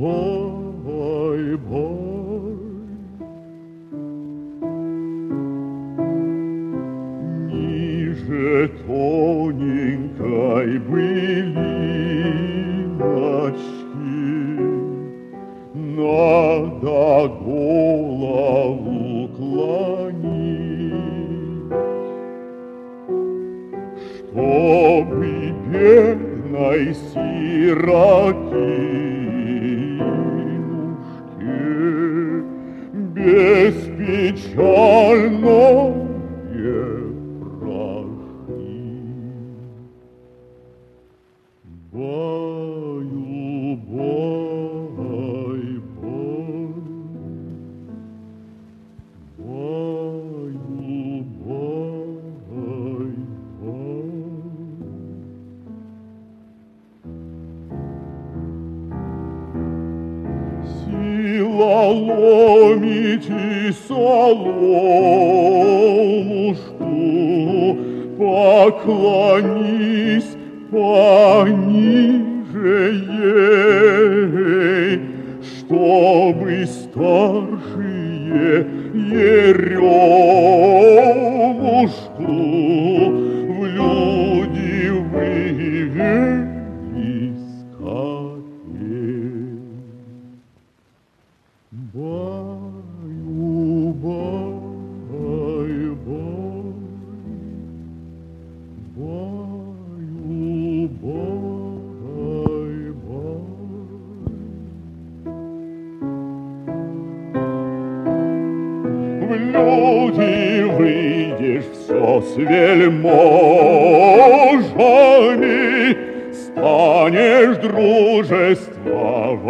бай-бай. Ниже тоненькой былиночки надо голову клонить, чтобы бедной сиротинушке беспечальное прошли. Баю-бай-бай, баю-бай-бай. Сила ломить и соломушку, поклонись пониже ей, чтобы старшие еремушку в люди вывели скорей. Баю-бай-бай, баю-бай-бай. В люди выйдешь все с вельможами, станешь дружество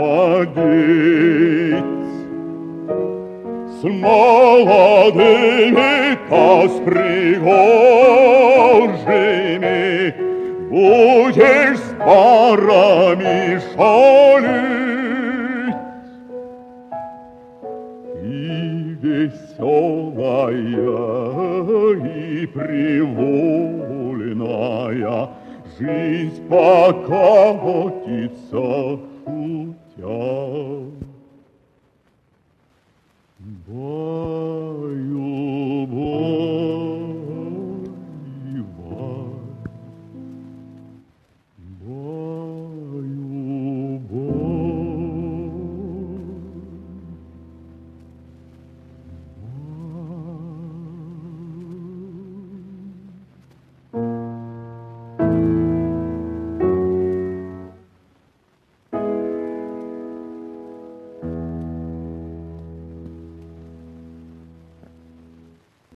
водить. С молодыми, то с пригожими будешь с парами шалить. И веселая, и привольная жизнь покатится шутя.